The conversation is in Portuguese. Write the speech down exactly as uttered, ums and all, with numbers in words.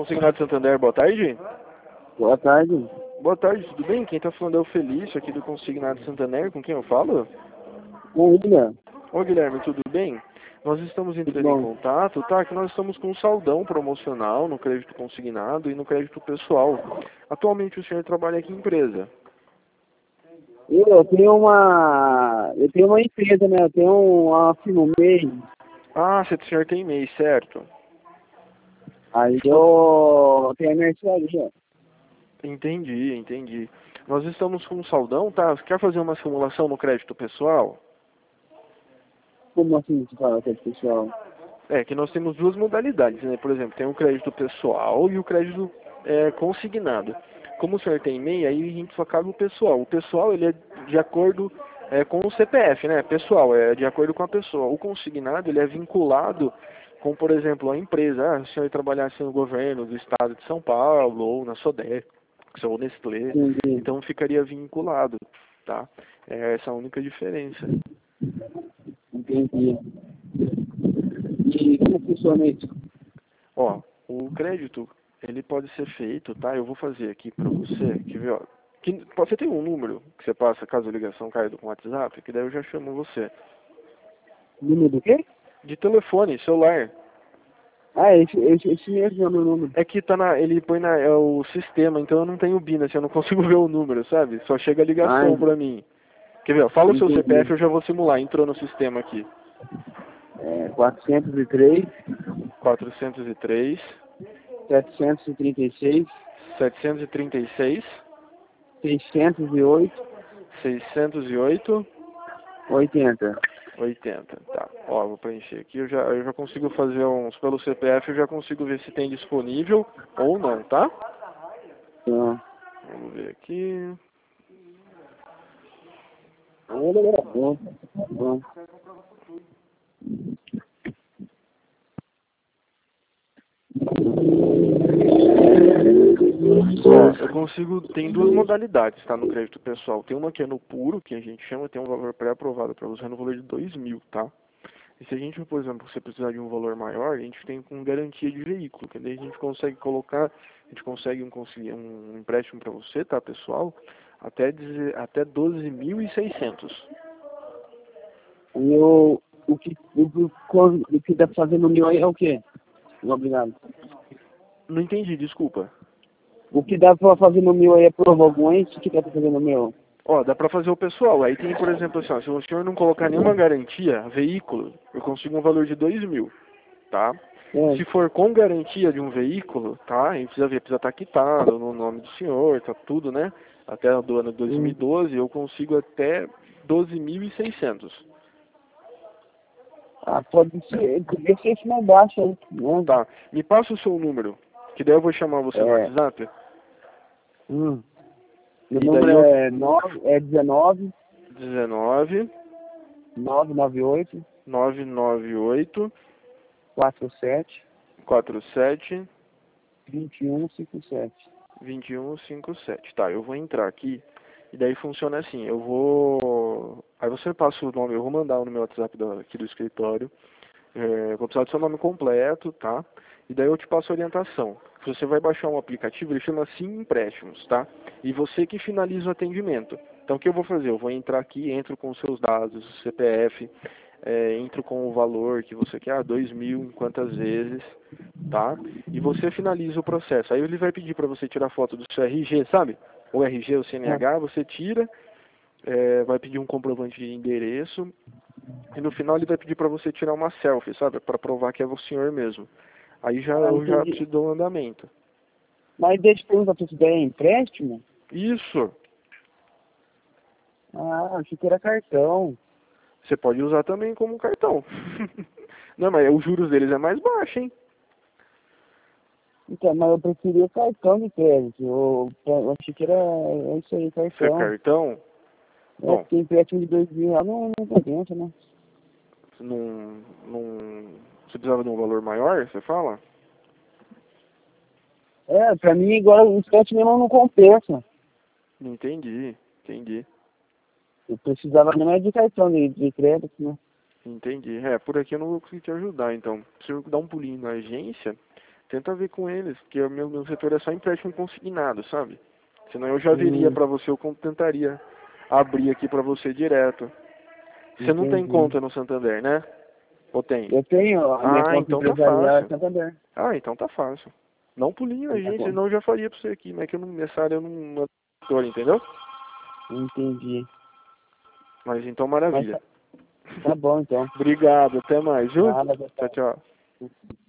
Consignado Santander, boa tarde. Boa tarde. Boa tarde, tudo bem? Quem está falando é o Felício, aqui do Consignado Santander. Com quem eu falo? Bom, William. Ô Guilherme, tudo bem? Nós estamos Tudo entrando em bom? contato, tá? Que nós estamos com um saldão promocional no crédito consignado e no crédito pessoal. Atualmente o senhor trabalha aqui em empresa. Eu, eu tenho uma. Eu tenho uma empresa, né? Eu tenho uma Filmei. Ah, você, o senhor tem e-mail, certo? Aí eu tenho a mercearia. Entendi, entendi. Nós estamos com um saldão, tá? Você quer fazer uma simulação no crédito pessoal? Como assim você fala que é pessoal? É, que nós temos duas modalidades, né? Por exemplo, tem o crédito pessoal e o crédito é, consignado. Como o senhor tem e-mail, aí a gente só cabe o pessoal. O pessoal, ele é de acordo é, com o C P F, né? Pessoal, é de acordo com a pessoa. O consignado, ele é vinculado com, por exemplo, a empresa. Ah, se o senhor trabalhasse no governo do estado de São Paulo, ou na Sodexo, ou Nestlé, Entendi. então ficaria vinculado, tá? É essa a única diferença. Entendi. E como funciona isso? Ó, o crédito, ele pode ser feito, tá? Eu vou fazer aqui pra você, que vê, ó. Que, você tem um número que você passa caso a ligação caia do WhatsApp, que daí eu já chamo você. Número do quê? De telefone, celular. Ah, esse, esse, esse mesmo é o meu número. É que tá na, ele põe na, é o sistema, então eu não tenho BINA, assim, eu não consigo ver o número, sabe? Só chega a Ah, ligação pra mim. Quer ver, ó, fala o seu C P F, entendi. eu já vou simular, entrou no sistema aqui. É quatrocentos e três, quatrocentos e três, setecentos e trinta e seis, setecentos e trinta e seis, seiscentos e oito, seiscentos e oito, oitenta. oitenta, tá. Ó, vou preencher aqui, eu já, eu já consigo fazer uns, pelo C P F eu já consigo ver se tem disponível ou não, tá? Então, Vamos ver aqui. bom, bom. Ó, eu consigo, tem duas modalidades, tá, no crédito pessoal. Tem uma que é no puro, que a gente chama, tem um valor pré-aprovado para você no valor de dois mil, tá? E se a gente, por exemplo, você precisar de um valor maior, a gente tem com garantia de veículo, que daí a gente consegue colocar, a gente consegue um, conseguir um empréstimo para você, tá, pessoal, até, deze- até doze mil e seiscentos. E o, o, que, o, o, o que dá pra fazer no meu aí é o quê? Obrigado. Não entendi, desculpa. O que dá pra fazer no meu aí é prova alguma, hein? O que dá pra fazer no meu? Ó, dá pra fazer o pessoal. Aí tem, por exemplo, assim, ó, se o senhor não colocar nenhuma garantia, veículo, eu consigo um valor de dois mil, tá? É. Se for com garantia de um veículo, tá? A gente precisa ver, precisa estar quitado no nome do senhor, tá tudo, né? Até do ano de dois mil e Hum. doze, eu consigo até doze mil e seiscentos. Ah, pode ser. Podia ser esse mais baixo aí, né? Tá. Me passa o seu número, que daí eu vou chamar você no É. WhatsApp. Hum. Meu E daí número eu... é, nove, é dezenove, dezenove, nove nove oito, nove nove oito, quatro sete, quatro sete, vinte e um cinquenta e sete. vinte e um cinquenta e sete. Tá, eu vou entrar aqui. E daí funciona assim, eu vou... Aí você passa o nome, eu vou mandar no meu WhatsApp do, aqui do escritório. É, eu vou precisar do seu nome completo, tá? E daí eu te passo a orientação. Você vai baixar um aplicativo, ele chama Sim Empréstimos, tá? E você que finaliza o atendimento. Então o que eu vou fazer? Eu vou entrar aqui, entro com os seus dados, C P F, é, entro com o valor que você quer, ah, dois mil em quantas vezes, tá? E você finaliza o processo. Aí ele vai pedir para você tirar foto do seu R G, sabe? O R G, o C N H, você tira, é, vai pedir um comprovante de endereço, e no final ele vai pedir para você tirar uma selfie, sabe? Para provar que é o senhor mesmo. Aí já Ah, eu já entendi. te dou um andamento. Mas deixa eu perguntar pra você, é empréstimo? Isso! Ah, achei que era cartão. Você pode usar também como um cartão. Não, mas os juros deles é mais baixo, hein? Então, mas eu preferia cartão de crédito. Eu, eu achei que era é isso aí, Seu cartão. cartão, É, bom, porque empréstimo de dois mil reais não, não compensa, né? não, não, você precisava de um valor maior, você fala? É, pra mim agora o empréstimo mesmo não compensa. Não entendi, entendi, Eu precisava mesmo é de cartão de, de crédito, né? entendi. É, por aqui eu não vou conseguir te ajudar, então. Se eu dar um pulinho na agência, tenta ver com eles, porque o meu, meu setor é só empréstimo consignado, sabe? Senão eu já veria Hum, pra você, eu con- tentaria abrir aqui pra você direto. Você não tem entendi. conta no Santander, né? Ou tem? Eu tenho, a minha Ah, conta então tá empresarial é fácil. Santander. Ah, então tá fácil. Não pulinho a Então tá gente, bom. senão eu já faria pra você aqui, mas é que eu não, nessa área eu não, não tô, entendeu? Entendi. Mas então Mas maravilha. tá, tá bom então. Obrigado, até mais, viu? Nada, Tchau, pessoal. tchau.